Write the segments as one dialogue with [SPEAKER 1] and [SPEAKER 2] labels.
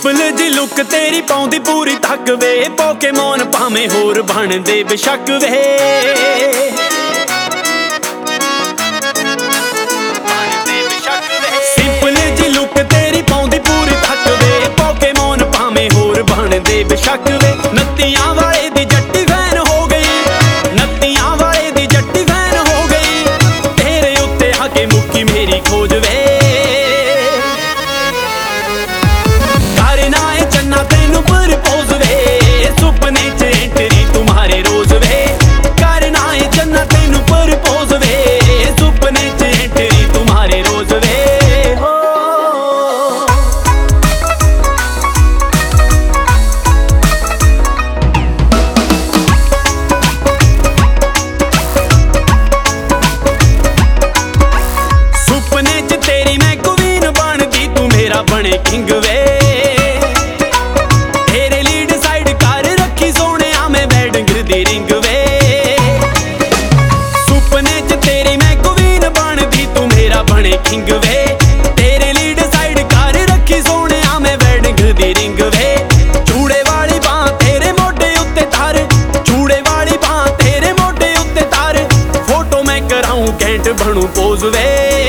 [SPEAKER 1] Simple ਜੀ look ਤੇਰੀ ਪਾਉਂਦੀ ਪੂਰੀ ਤੱਕ ਵੇ, ਪੋਕੇਮੋਨ ਭਾਵੇਂ ਹੋਰ ਬਣਦੇ ਬੇਸ਼ੱਕ ਵੇ। ਸਿੰਪਲ ਜੀ ਲੁੱਕ ਤੇਰੀ ਪਾਉਂਦੀ ਪੂਰੀ ਤੱਕ ਵੇ, ਪੋਕੇਮੋਨ ਭਾਵੇਂ ਹੋਰ ਬਣਦੇ ਬੇਸ਼ੱਕ ਵੇ। ਨੱਤੀਆਂ ਵਾਲੇ ਦੀ ਜੱਟੀ ਫੈਨ ਹੋ ਗਈ, ਨੱਤੀਆਂ ਵਾਲੇ ਦੀ ਜੱਟੀ ਫੈਨ ਹੋ ਗਈ, ਤੇਰੇ ਉੱਤੇ ਆ ਕੇ ਮੁੱਕੀ ਮੇਰੀ ਖੋਜ ਵੇ। बने किंग वे तेरे लीड साइड कर रखी सोने मैं वेडिंग दी रिंग वे। सुपने च तेरी मैं क्वीन बनदी तू मेरा बने किंग वे, तेरे लीड साइड कर रखी सोने मैं वेडिंग दी रिंग वे। चूड़े वाली बां तेरे मोढे उत्ते तार, चूड़े वाली बां तेरे मोढे उत्ते तार, फोटो मैं कराऊं कैंट बनूं पोज वे।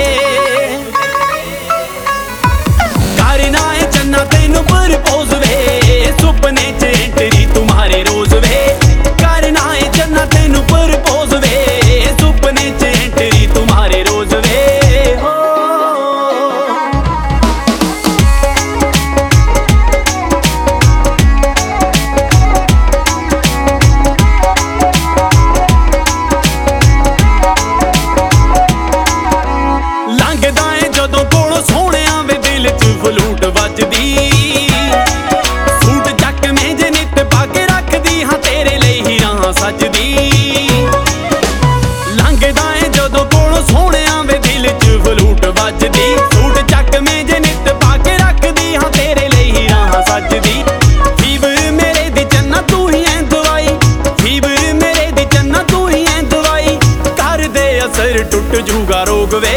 [SPEAKER 1] तेनू प्रपोज वे, सुपने च एंट्री तुम्हारे रोज वे, करना है चन्ना तेनू प्रपोज वे, सुपने च एंट्री तुम्हारे रोज वे। लंघदा है जदों कोलों सोहणिया वे दिल च फलूट वजदी, सजदी। लंघदा है जदों कोलों सोहणिया वे दिल च फलूट वजदी, सूट चक में जे नित पा के रखदी हाँ तेरे लिए ही राह सजदी। फीवर मेरे दी चन्ना तू ही है दवाई, फीवर मेरे दी चन्ना तू ही है दवाई, कर दे असर टुट जूगा रोग वे।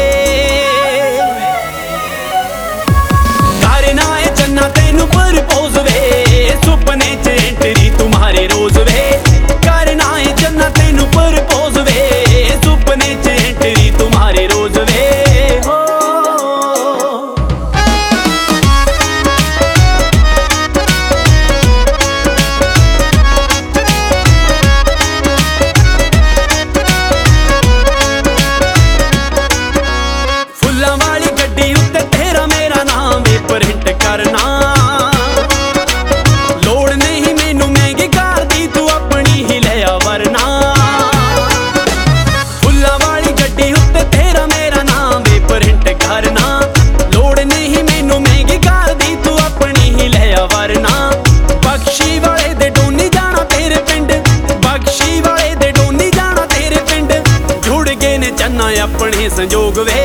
[SPEAKER 1] करना है चन्ना तेनू प्रपोज वे, सुपने च एंट्री तुम्हारे रोज वे, करना है चन्ना तेनू प्रपोज वे, सुपने च एंट्री तुम्हारे रोज वे। फुल्लां वाली गड्डी उत्ते तेरा मेरा नाम वे प्रिंट करना, लोड़ नहीं मैनू महंगी कार दी तू अपनी ही ले आ वरना। फुल्लां वाली गड्डी उत्ते तेरा मेरा नाम वे प्रिंट करना, लोड़ नहीं मैनू महंगी कार दी तू अपनी ही ले आ वरना। बख्शी वाले दे डोनी जाना तेरे पिंड, बख्शी वाले दे डोनी जाना तेरे पिंड, जुड़ गए ने चन्ना अपने संजोग वे।